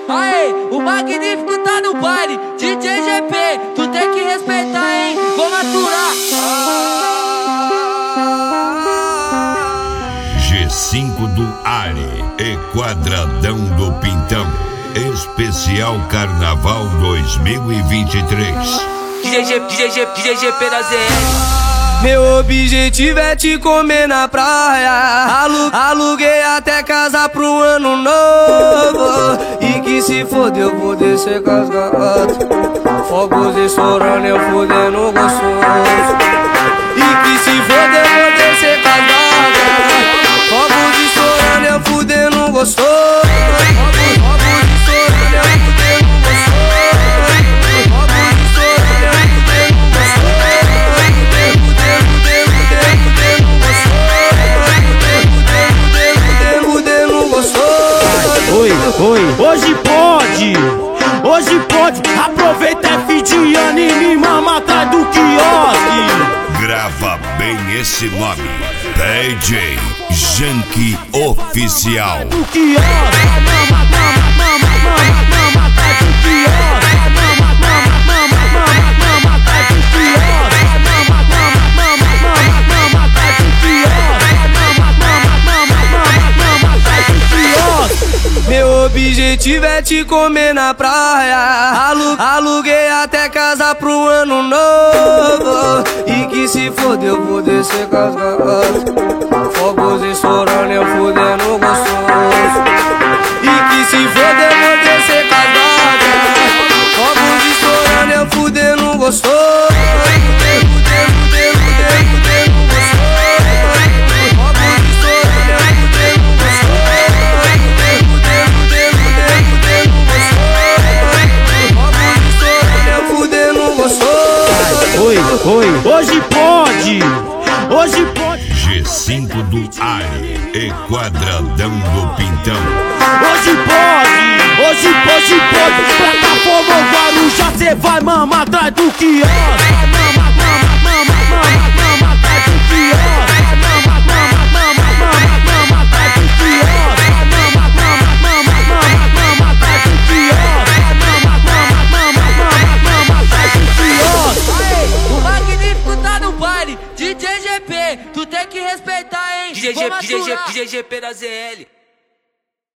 Aê, o magnífico tá no baile. DJ GP, tu tem que respeitar, hein? Vou maturar. G5 do Ari e Quadradão do Pintão. Especial Carnaval 2023. DJ GP da ZL. Meu objetivo é te comer na praia. Aluguei até casa pro ano novo. E que se foder eu vou descer com as gatas. Fogos estourando, eu fudendo gostoso. E que se foder eu vou descer com as gatas. Fogos estourando, eu fudendo gostoso. Hoje pode, aproveita, é fim de ano e me mama atrás do quiosque. Grava bem esse nome, DJ Janky Oficial. Do quiosque, mama atrás do quiosque. Mama atrás do quiosque. Mama atrás do quiosque. Meu objetivo é te comer na praia. Aluguei até casa pro ano novo. E que se foder eu vou descer com as gatas. Fogos estourando, eu fudendo gostoso. E que se foder eu vou descer com as gatas. Fogos estourando, eu fudendo gostoso. Hoje pode. G5 do Ari e Quadradão do Pintão. Hoje pode. Plataforma ou Guarujá, cê vai mamar atrás do quiosque. Mama atrás do quiosque. Mama atrás do quiosque. Mama atrás do quiosque. Mama atrás do quiosque. Aê, o magnífico tá no baile. DJ GP, tu tem que respeitar, hein? DJ GP da ZL.